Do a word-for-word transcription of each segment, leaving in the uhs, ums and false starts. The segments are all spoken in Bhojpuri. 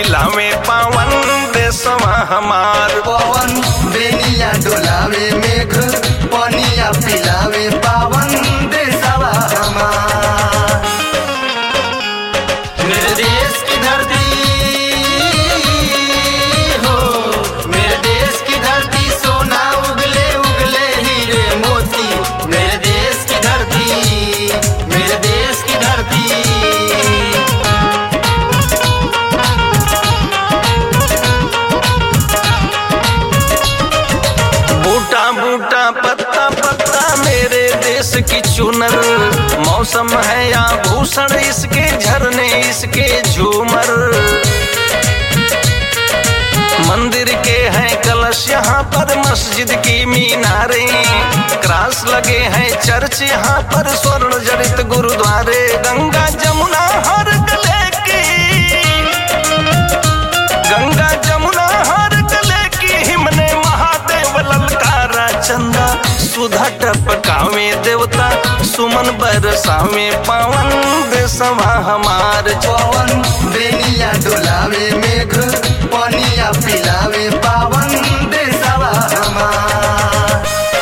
पिलावे पावन देशवा हमार। पवन बेनिया डोलावे मेघ पनिया पिलावे पावन देशवा हमार। मेरे देश की धरती हो, मेरे देश की धरती सोना उगले उगले हीरे मोती। मेरे देश की धरती, मेरे देश की धरती। बूटा बूटा पत्ता पत्ता मेरे देश की चुनर। मौसम है आभूषण इसके झरने इसके झूमर। मंदिर के हैं कलश यहाँ पर मस्जिद की मीनारे। क्रास लगे हैं चर्च यहाँ पर स्वर्ण जड़ित गुरुद्वारे। गंगा जमुना हर गले की, गंगा जमुना हर गले की हिमने महादेव ललकारा चंदा। सुधा टपकावे देवता सुमन बरसावे पावन देशवा हमार। पवन बेनिया डोलावे मेघ पनिया पिलावे पावन देशवा हमार।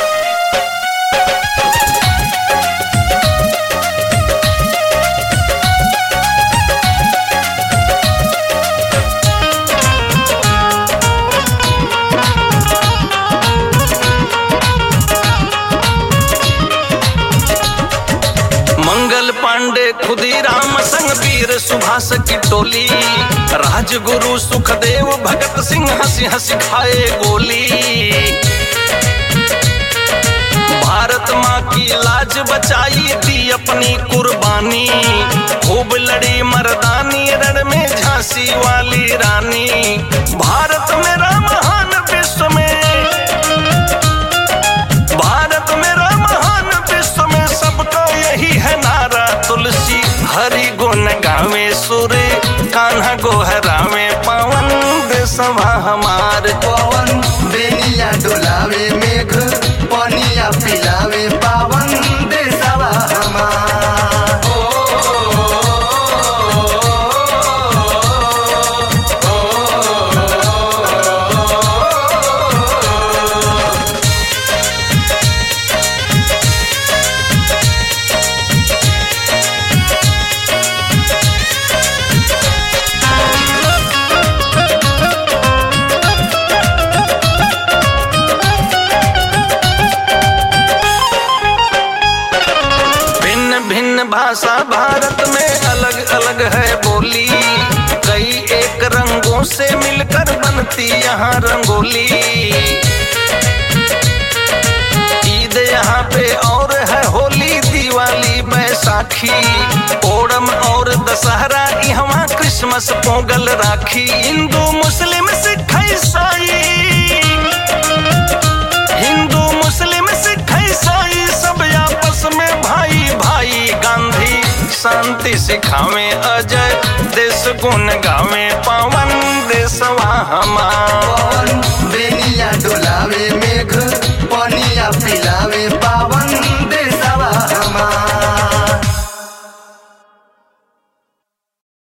मंगल पांडे खुदीराम संग वीर सुभाष की टोली। राजगुरु सुखदेव भगत सिंह हंसी हंसी खाए गोली। भारत माँ की लाज बचाई दी अपनी कुर्बानी। खूब लड़ी मर्दानी रण में झांसी वाली रानी। भारत मेरा महान विश्व में, भारत मेरा महान विश्व में सबका यही है नारा। तुलसी हरि गुण गावे सूर्य कान्हा गोहरावे पावन देशवा हमार। पवन बेनिया डोलावे मेघ पनिया पिलावे पावन देशवा हमार। भाषा भारत में अलग अलग है बोली। कई एक रंगों से मिलकर बनती यहाँ रंगोली। ईद यहाँ पे और है होली दिवाली बैसाखी। ओणम और दशहरा यहाँ क्रिसमस पोंगल राखी। हिंदू मुस्लिम सिख ईसाई, हिंदू मुस्लिम सिख ईसाई सब आपस में भाई भाई। गांधी शांति सिखावे अजय देश गुण गावे पावन देशवा हमार। पवन बेनिया डोलावे मेघ पनिया पिलावे